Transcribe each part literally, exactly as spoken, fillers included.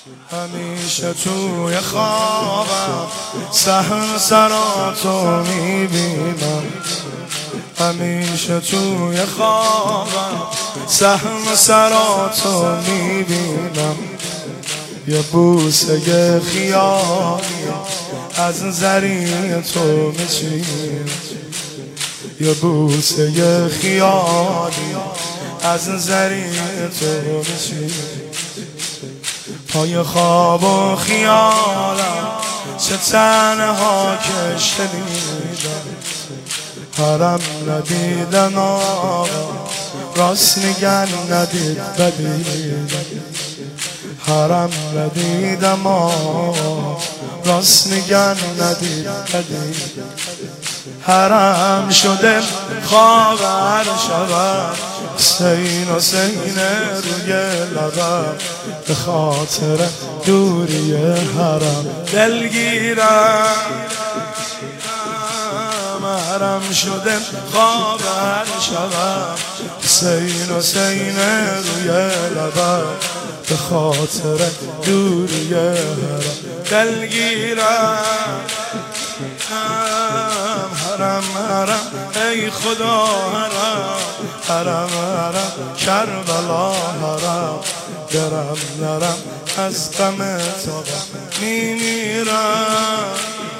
همیشه توی خوابم صحن سراتو میبینم، همیشه توی خوابم صحن سراتو میبینم. یه بوسه خیالی از زری تو میچینم، یه بوسه خیالی از زری تو میچینم. پای خواب و خیالم چه تنها که شنیدم، حرم ندیدم آقا راست میگن ندید بدیدم، حرم ندیدم آقا راست میگن ندید بدیدم. حرم شده خواب هر شبم حسین حسین روی لبم، به خاطر دوری حرم دلگیرم. حرم شده خواب هر شبم حسین حسین روی لبم، به خاطر دوری حرم دلگیرم. حرم حرم ای خدا حرم، حرم حرم کربلا حرم، درم نرم از غم تو میمیرم.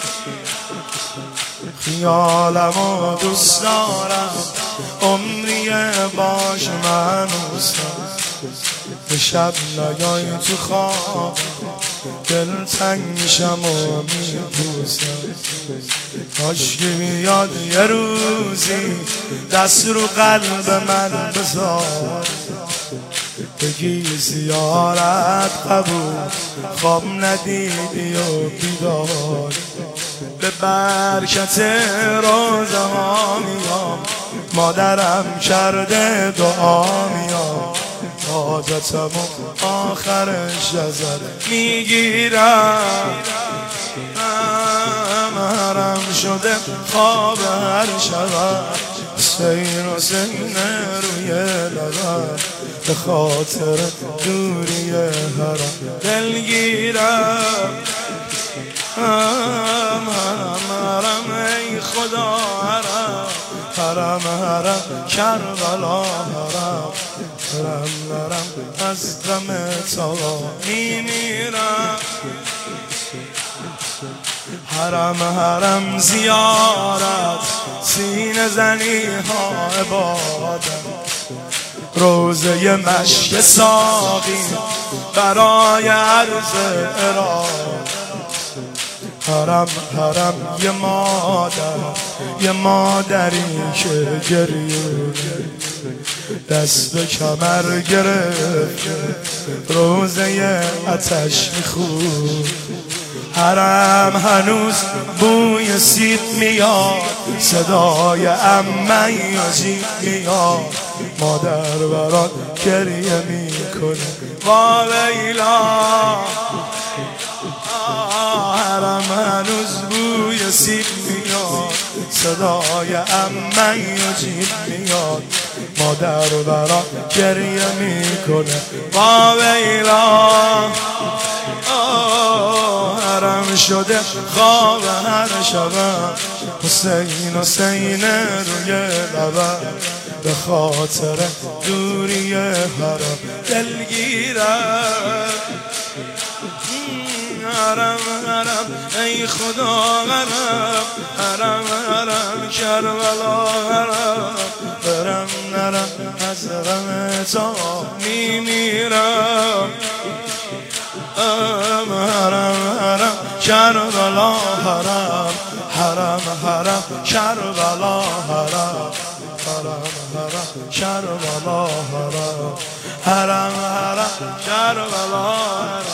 خیالمو دوست دارم عمریه باش منوسم، به شب نیای تو خواب دل تنگ میشم و میپوسم. کاشکی بیاد یه روزی دست رو قلب من بذار، بگی زیارت قبول خواب ندیدی و بیدار. به برکت روزه ها میام مادرم کرده دعا میام، حاجتمو آخرش ازت میگیرم. حرم شده خواب هر شبم حسین حسین روی لبم، به خاطر دوری حرم دلگیرم. حرم حرم حرم ای خدا حرم، حرم حرم کربلا حرم، حرم نرم از غم تو میمیرم. حرم حرم زیارت سینه زنی ها عبادت، روزه مشک ساقی برای عرض اراده. حرم حرم یه مادر یه مادری که گریه دست به کمر گرفت روزه آتش میخورد. حرم هنوز بوی سیب میاد، صدای عمه یاجی میاد، مادر برات گریه میکنه وا لیلا. حرم هنوز بوی سیب میاد، صدای عمه یاجی میاد، مادر برات گریه میکنه وا لیلا. حرم شده خواب هر شبم حسین حسین روی لبم، به خاطر دوری حرم دلگیرم. حرم حرم ای خدا حرم، حرم حرم کربلا حرم، برم نرم از غم تو میمیرم. حرم حرم کربلا حرم، حرم حرم کربلا حرم، حرم حرم کربلا حرم، حرم حرم کربلا حرم.